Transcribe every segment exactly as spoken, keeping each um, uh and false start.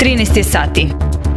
trinaest je sati.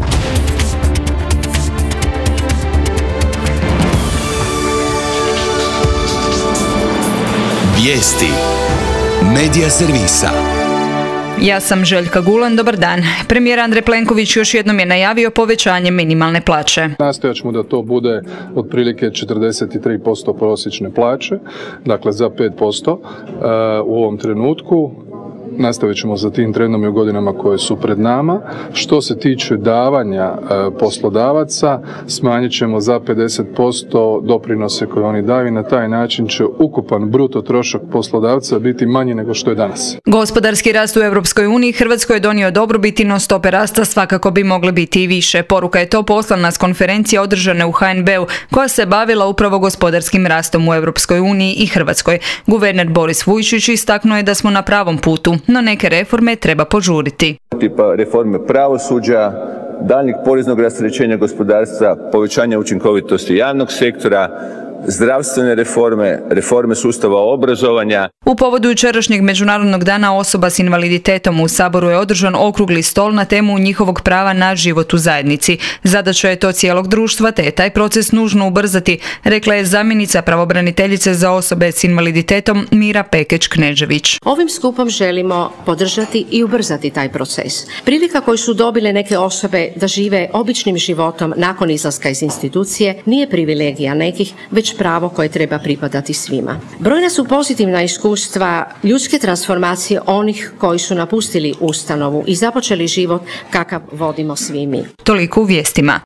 Vijesti Medija servisa. Ja sam Željka Gulan, dobar dan. Premijer Andrej Plenković još jednom je najavio povećanje minimalne plaće. Nastojat ćemo da to bude otprilike četrdeset tri posto prosječne plaće, dakle za pet posto u ovom trenutku. Nastavit ćemo za tim trendom i u godinama koje su pred nama. Što se tiče davanja e, poslodavaca, smanjit ćemo za pedeset posto doprinose koje oni daju i na taj način će ukupan bruto trošak poslodavca biti manji nego što je danas. Gospodarski rast u Europskoj uniji Hrvatskoj je donio dobrobiti, no stope rasta svakako bi mogle biti i više. Poruka je to poslana s konferencije održane u ha en be u koja se bavila upravo gospodarskim rastom u Europskoj uniji i Hrvatskoj. Guverner Boris Vujčić istaknuo je da smo na pravom putu, no neke reforme treba požuriti. Tipa reforme pravosuđa, daljnjeg poreznog rasterećenja gospodarstva, povećanja učinkovitosti javnog sektora, zdravstvene reforme, reforme sustava obrazovanja. U povodu jučerašnjeg Međunarodnog dana osoba s invaliditetom u Saboru je održan okrugli stol na temu njihovog prava na život u zajednici. Zadaća je to cijelog društva, te je taj proces nužno ubrzati, rekla je zamjenica pravobraniteljice za osobe s invaliditetom Mira Pekeč-Knežević. Ovim skupom želimo podržati i ubrzati taj proces. Prilika koju su dobile neke osobe da žive običnim životom nakon izlaska iz institucije nije privilegija nekih, već pravo koje treba pripadati svima. Brojna su pozitivna iskustva ljudske transformacije onih koji su napustili ustanovu i započeli život kakav vodimo svi mi. Toliko u vijestima.